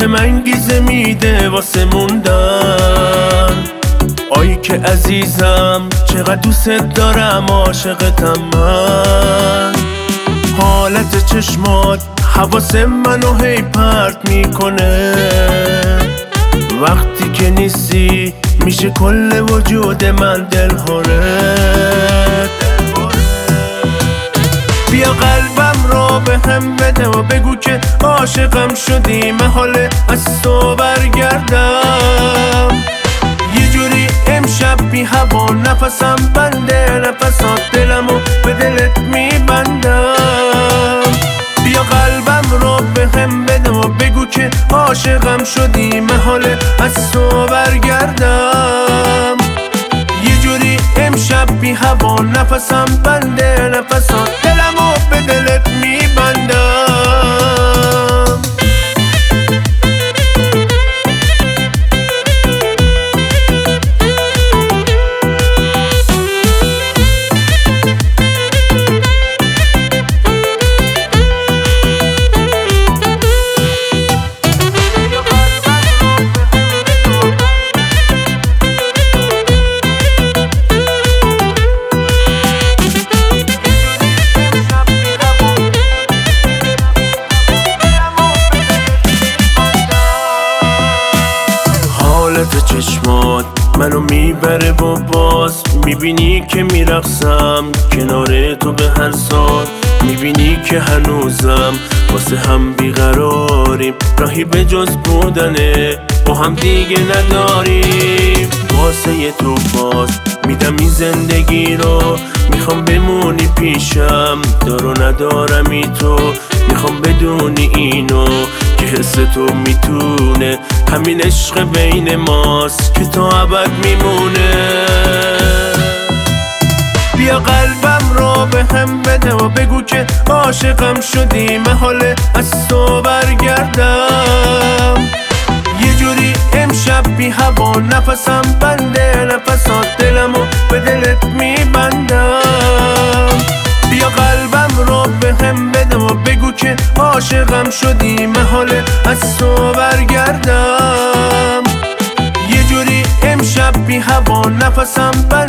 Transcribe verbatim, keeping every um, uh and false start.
بهم انگیزه میده واسه موندن. آی که عزیزم چقدر دوست دارم، عاشقتم من. حالت چشمات حواس منو هی پرت میکنه، وقتی که نیستی میشه کل وجود من دلهوره. بیا قلبم رو به هم بده و بگو که عاشقم شدی، محاله از تو برگردم. یه جوری امشب بی هوا نفسم بنده، نفسات دلمو به دلت میبندم. بیا قلبم رو به هم بده و بگو که عاشقم شدی، محاله از تو برگردم. یه جوری امشب بی هوا نفسم بنده، نفسات دلمو به دلت میبندم. حالت چشمات منو میبره و باز میبینی که میرقصم کنار تو به هر سال. میبینی که هنوزم واسه هم بیقراریم، راهی به جز بودنه با هم دیگه نداریم. واسه تو باز میدم این زندگی رو، میخوام بمونی پیشم، دارو ندارمی تو. میخوام بدونی اینو که حس تو میتونه همین عشق بین ماست که تا ابد میمونه. بیا قلبم رو به هم بده و بگو که عاشقم شدی، محاله از تو برگردم. یه جوری امشب بی هوا نفسم بنده، نفسات دلمو به دلت میبندم. بیا قلبم رو به هم بده و بگو که عاشقم شدی، محاله از تو برگردم. یه جوری امشب بی هوا نفسم بنده،